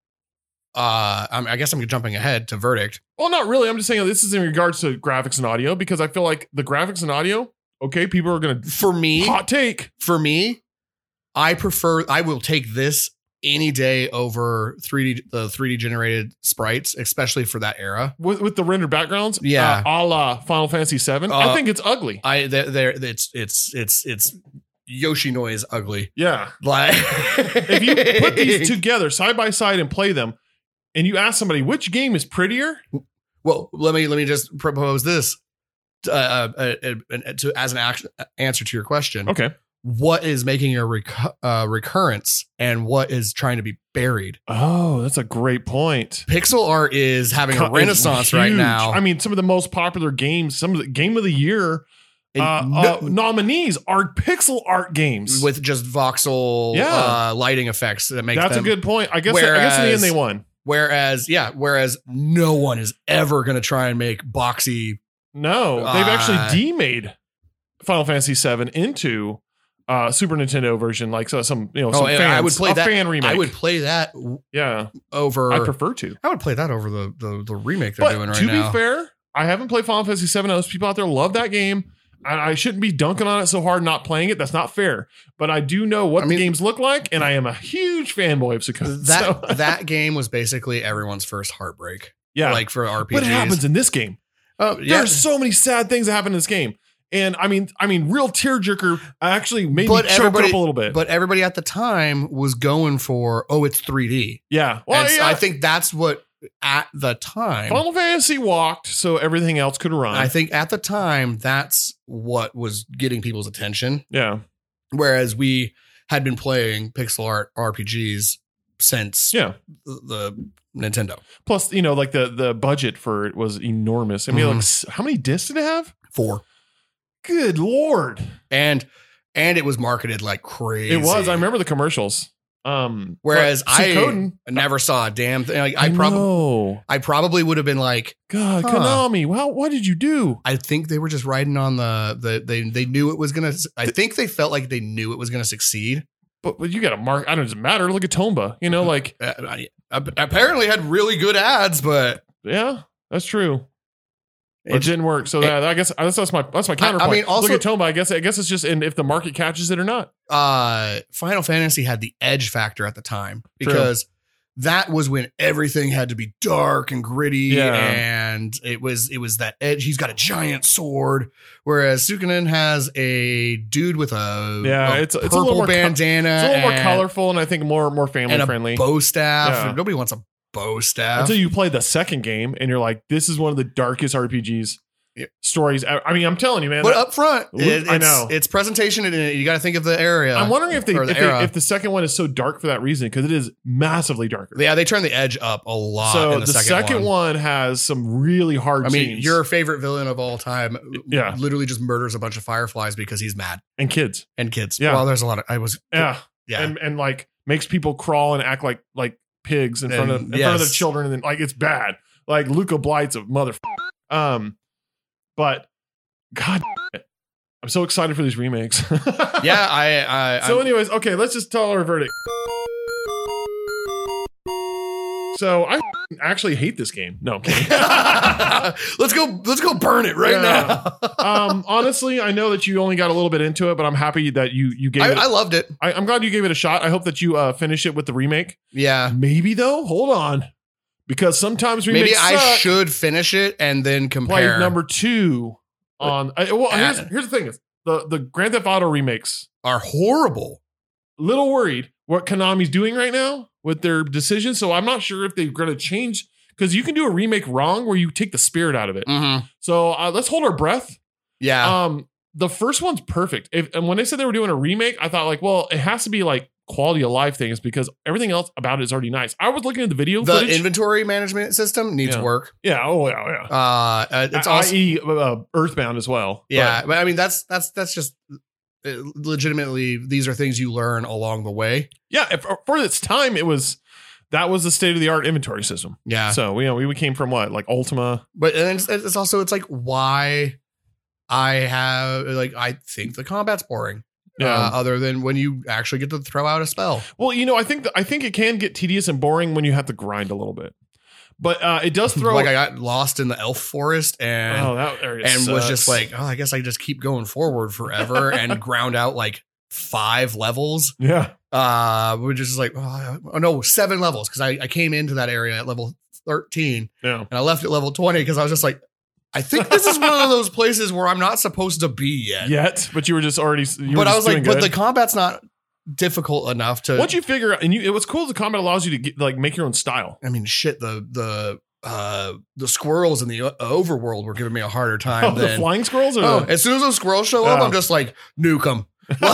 uh, I'm, I guess I'm jumping ahead to Verdict. Well, not really. I'm just saying this is in regards to graphics and audio because I feel like the graphics and audio. Okay, people are gonna For me, hot take. for me, I prefer. I will take this any day over three D the three D generated sprites, especially for that era. With, with the rendered backgrounds, Yeah. uh, a la Final Fantasy seven. Uh, I think it's ugly. I there there it's it's it's it's Yoshinoya is ugly. Yeah, Like if you put these together side by side and play them, and you ask somebody which game is prettier, well, let me let me just propose this uh, uh, uh, uh, to as an action, answer to your question. okay. What is making a recu- uh, recurrence and what is trying to be buried? Oh, that's a great point. Pixel art is having a It's renaissance right huge. now. I mean, some of the most popular games, some of the game of the year And uh, no- uh, nominees are pixel art games. with just voxel Yeah. uh, lighting effects that make That's them. a good point. I guess. I guess in the Whereas- end they won. Whereas, yeah, whereas no one is ever going to try and make boxy. No, they've Uh, actually demade Final Fantasy seven into uh, Super Nintendo version, like so some you know some Oh, yeah, fans, I would play a that. fan remake. I would play that yeah, over. I prefer to. I would play that over the the, the remake they're But doing right to now. be fair, I haven't played Final Fantasy seven. Those people out there love that game. And I shouldn't be dunking on it so hard not playing it. That's not fair. But I do know what I mean- the games look like, and I am a huge fanboy of Suikoden. that so, that game was basically everyone's first heartbreak. yeah, Like for R P but Gs. it happens in this game. Oh, yeah. There's so many sad things that happen in this game. And I mean, I mean, real tearjerker actually made But me choke everybody- up a little bit. But everybody at the time was going for, oh, it's three D. yeah, well, And so yeah. I think that's what at the time. Final Fantasy walked so everything else could run. I think at the time that's what was getting people's attention. yeah, Whereas we had been playing pixel art R P Gs since yeah. the Nintendo. Plus, you know, like the the budget for it was enormous. I mean, Mhm. like s- how many discs did it have? Four. Good lord, And and it was marketed like crazy. it was. I remember the commercials. Um, Whereas but I Suikoden, never saw a damn thing. Like, I, I probably know. I probably would have been like, God, Huh. Konami. Wow, what did you do? I think they were just riding on the the they they knew it was gonna. I think they felt like they knew it was gonna succeed. But, but you got to mark. I don't. It doesn't matter. Look at Tomba. You know, like Uh, I- apparently had really good ads, but yeah, that's true. It It's- didn't work. So that, I guess that's, that's my that's my counterpoint. mean, also- look at Tomba. I guess I guess it's just in if the market catches it or not. uh, Final Fantasy had the edge factor at the time True. because that was when everything had to be dark and gritty, Yeah. and it was it was that edge. He's got a giant sword, whereas Suikoden has a dude with a Yeah, a it's- it's a purple little more co- bandana, It's a little more and- colorful and I think more more family and a friendly. bow staff. Yeah. Nobody wants a bow staff. Until you play the second game and you're like, this is one of the darkest R P Gs Yeah. stories. I I mean, I'm telling you, man. But that- up front, Luke, it, I it's, know. it's presentation, and you got to think of the area. I'm wondering if they or if, the they era. if the second one is so dark for that reason because it is massively darker. Yeah, they turn the edge up a lot. so in the, the, second, one. has some really hard I mean, scenes. your favorite villain of all time, Yeah. literally just murders a bunch of fireflies because he's mad and kids. and kids. Yeah. Well, there's a lot of. I was. Yeah. Yeah. And and like makes people crawl and act like like pigs in front of And in front of the yes. children and then like it's bad. Like Luca Blight's a mother. Um, but God, I'm so excited for these remakes. yeah, I. I So, I'm- anyways, okay, let's just tell our verdict. So I actually hate this game. No, I'm kidding. let's go. Let's go burn it right Yeah. now. um, honestly, I know that you only got a little bit into it, but I'm happy that you you gave I, it. I loved it. I, I'm glad you gave it a shot. I hope that you uh, finish it with the remake. Yeah. Maybe though, hold on, because sometimes remakes Maybe I suck. should finish it and then compare. Play number two on. I, well, Uh, here's here's the thing: is the the Grand Theft Auto remakes. Are horrible. Little worried what Konami's doing right now with their decision. So I'm not sure if they're going to change because you can do a remake wrong where you take the spirit out of it. Mm-hmm. So uh, let's hold our breath. Yeah. Um, the first one's perfect. If and when they said they were doing a remake, I thought like, well, it has to be like quality of life things because everything else about it is already nice. I was looking at the video the footage. inventory management system needs Yeah. work. yeah. Oh yeah. Yeah. Uh, uh, it's I- also i e, uh, Earthbound as well. yeah, But, but I mean that's that's that's just uh, legitimately these are things you learn along the way. yeah. If, for its time, it was that was the state of the art inventory system. Yeah. So we, you know, we, we came from what, like Ultima. But and it's, it's also, it's like why I have, like, I think the combat's boring. Yeah. Uh, other than when you actually get to throw out a spell. Well, you know, I think, th- I think it can get tedious and boring when you have to grind a little bit. But uh, it does throw. Like I got lost in the elf forest and oh, that area and sucks. was just like, oh, I guess I just keep going forward forever and ground out like five levels. Yeah. Uh, we're just like, oh, oh no, seven levels because I, I came into that area at level thirteen Yeah. and I left at level twenty because I was just like, I think this is one of those places where I'm not supposed to be yet. Yet, but you were just already. You were But I just was like, doing but good. the combat's not difficult enough to. Once you figure out, and you, what's cool is the combat allows you to get, like make your own style. I mean, shit, the the uh the squirrels in the o- overworld were giving me a harder time Oh, the than flying squirrels? Or oh, the, as soon as those squirrels show up, Yeah. I'm just like, nuke them.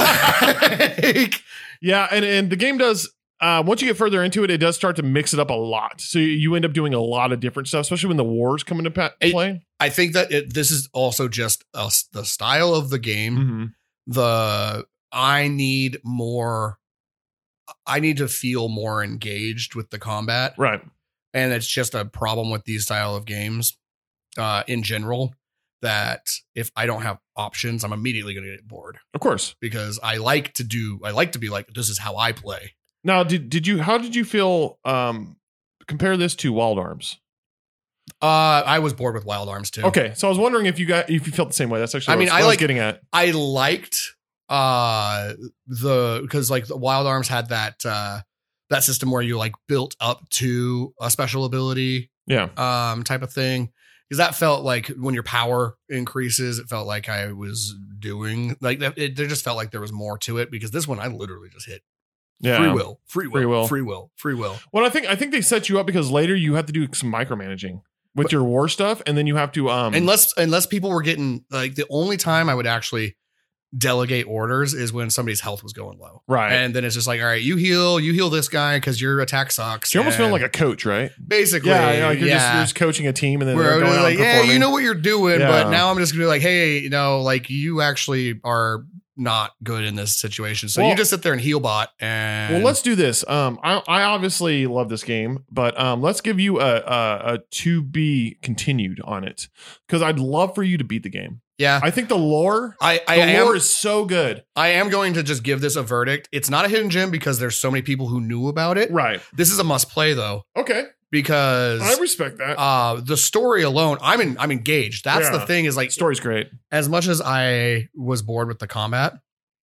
Like, yeah, and, and the game does, uh, once you get further into it, it does start to mix it up a lot. So you, you end up doing a lot of different stuff, especially when the wars come into pa- It- play. I think that it, this is also just uh, the style of the game. Mm-hmm. The I need more. I need to feel more engaged with the combat, Right. and it's just a problem with these style of games uh, in general. That if I don't have options, I'm immediately going to get bored Of course. because I like to do. I like to be like, this is how I play. Now, did did you? How did you feel? Um, compare this to Wild Arms. Uh, I was bored with Wild Arms too. Okay, so I was wondering if you got if you felt the same way. That's actually. I What mean, I was, I what I was like- getting at. I liked uh the because like the Wild Arms had that uh that system where you like built up to a special ability Yeah. um type of thing, because that felt like when your power increases, it felt like I was doing like that. It, there just felt like there was more to it, because this one I literally just hit Yeah. free will, free will, Free will. free will, free will. Well, I think I think they set you up because later you have to do some micromanaging with But- your war stuff, and then you have to um. Unless unless people were getting like, the only time I would actually delegate orders is when somebody's health was going low. right. And then it's just like, all right, you heal, you heal this guy because your attack sucks. So you're almost feeling And like a coach, right? basically, Yeah, yeah, like you're, yeah. Just, you're just coaching a team, and then Where they're I was going out like, and yeah, performing. you know what you're doing, Yeah. but now I'm just gonna be like, hey, you know, like you actually are not good in this situation, so Well- you just sit there and heal bot. And Well, let's do this. Um, I, I obviously love this game, but um, let's give you a, a, a to be continued on it, because I'd love for you to beat the game. yeah, I think the lore, I I the am lore is so good. I am going to just give this a verdict. It's not a hidden gem because there's so many people who knew about it. Right. This is a must play though, Okay. because I respect that. uh the story alone, I'm in I'm engaged. That's Yeah. the thing, is like, Story's great. as much as I was bored with the combat,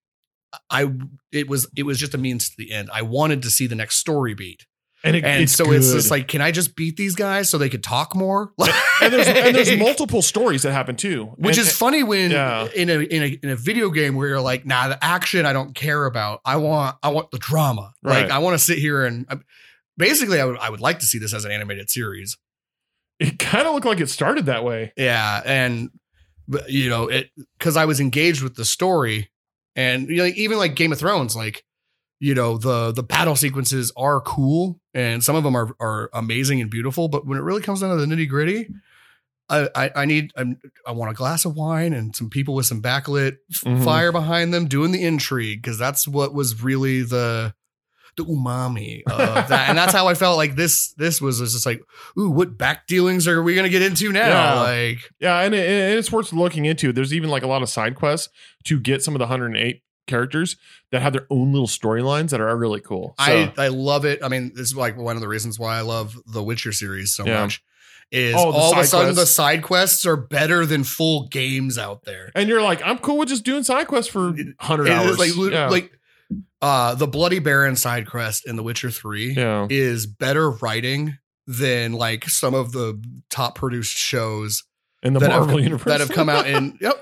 I it was it was just a means to the end. I wanted to see the next story beat. And, it, And it's so good. it's just like, can I just beat these guys so they could talk more? and there's and there's multiple stories that happen too, Which And- is funny when Yeah. in a in a in a video game where you're like, nah, the action I don't care about. I want I want the drama. Right. Like I want to sit here and I, basically I would I would like to see this as an animated series. it kind of looked like it started that way. Yeah, and but, you know, it because I was engaged with the story, and you know, even like Game of Thrones, like, you know, the the battle sequences are cool and some of them are are amazing and beautiful, but when it really comes down to the nitty gritty, I, I I need I'm, I want a glass of wine and some people with some backlit f- Mhm. fire behind them doing the intrigue, because that's what was really the the umami of that, and that's how I felt like this this was just like, ooh, what back dealings are we gonna get into now? Yeah. Like, Yeah, and, it, and it's worth looking into. There's even like a lot of side quests to get some of the one hundred eight characters that have their own little storylines that are really cool. So, I I love it. I mean, this is like one of the reasons why I love the Witcher series so Yeah. much. Is Oh, the all of a side sudden quests. the side quests are better than full games out there. and you're like, I'm cool with just doing side quests for one hundred It hours. is like li- yeah. like uh the Bloody Baron side quest in The Witcher three yeah. is better writing than like some of the top produced shows in the that Marvel have, universe that have come out in yep.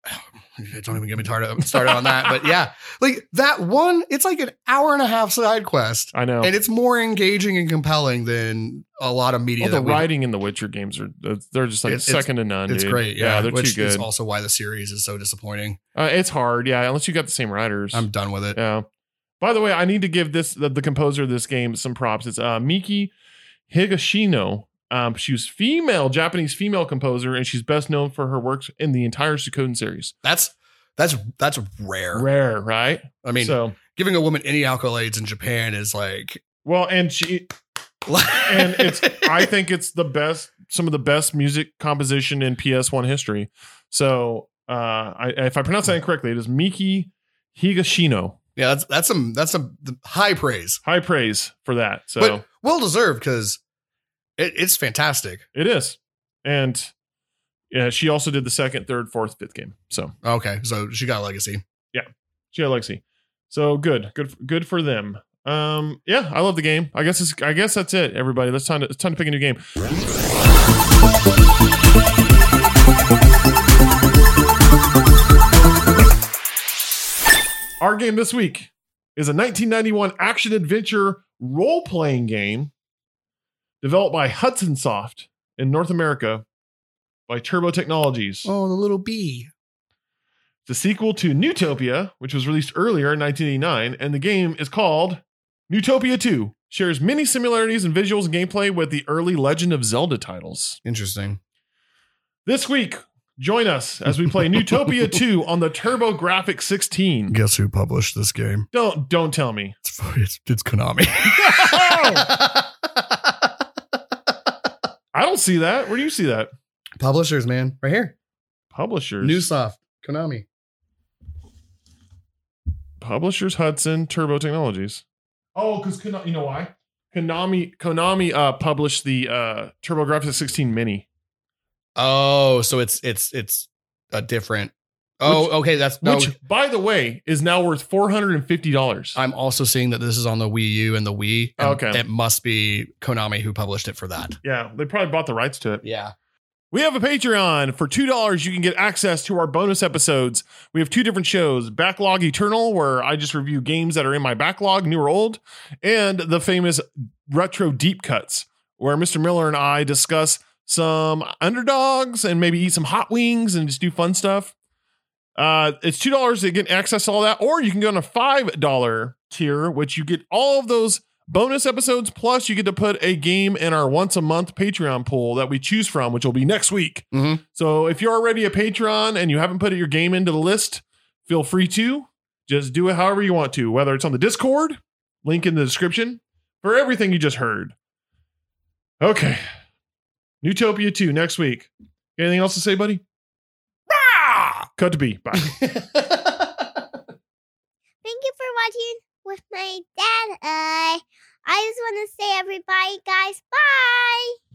Don't even get me started started on that. But yeah, like that one, it's like an hour and a half side quest. I know. And it's more engaging and compelling than a lot of media. All the that we- writing in the Witcher games are they're just like It's- second to none. It's dude. great. Yeah, they're which too is good. also why the series is so disappointing. Uh, it's hard, yeah, unless you got the same writers. I'm done with it. yeah. By the way, I need to give this the, the composer of this game some props. It's uh, Miki Higashino. Um, she was female, Japanese female composer, and she's best known for her works in the entire Suikoden series. That's that's that's rare. Rare, right? I mean, so giving a woman any accolades in Japan is like, well, and she and it's I think it's the best, some of the best music composition in P S one history. So uh, I, if I pronounce that incorrectly, it is Miki Higashino. Yeah, that's that's some that's some high praise, high praise for that. So but well deserved because it, it's fantastic. It is, and yeah, she also did the second, third, fourth, fifth game. So okay, so she got a legacy. Yeah, she got a legacy. So good, good, good for them. Um, yeah, I love the game. I guess it's, I guess that's it, everybody. Let's time to, it's time to pick a new game. Our game this week is a nineteen ninety-one action-adventure role-playing game developed by Hudson Soft in North America by Turbo Technologies. Oh, the little bee. The sequel to Newtopia, which was released earlier in nineteen eighty-nine, and the game is called Newtopia two. Shares many similarities in visuals and gameplay with the early Legend of Zelda titles. Interesting. This week, join us as we play Newtopia two on the TurboGrafx sixteen. Guess who published this game? Don't don't tell me. It's it's, it's Konami. I don't see that. Where do you see that? Publishers, man, right here. Publishers. Newsoft, Konami. Publishers, Hudson, Turbo Technologies. Oh, because you know why? Konami Konami uh, published the uh, TurboGrafx sixteen Mini. Oh, so it's it's it's a different. Oh, which, okay. That's no. Which, by the way, is now worth four hundred and fifty dollars. I'm also seeing that this is on the Wii U and the Wii. And okay, it must be Konami who published it for that. Yeah, they probably bought the rights to it. Yeah. We have a Patreon. For two dollars, you can get access to our bonus episodes. We have two different shows, Backlog Eternal, where I just review games that are in my backlog, new or old, and the famous Retro Deep Cuts, where Mister Miller and I discuss some underdogs and maybe eat some hot wings and just do fun stuff. Uh, it's two dollars to get access to all that, or you can go on a five dollars tier, which you get all of those bonus episodes, plus you get to put a game in our once a month Patreon pool that we choose from, which will be next week. Mm-hmm. So if you're already a Patreon and you haven't put your game into the list, feel free to just do it however you want to, whether it's on the Discord, link in the description, for everything you just heard. Okay. Newtopia two next week. Anything else to say, buddy? Ah! Cut to B. Bye. Thank you for watching with my dad. Uh, I just want to say, everybody, guys, bye.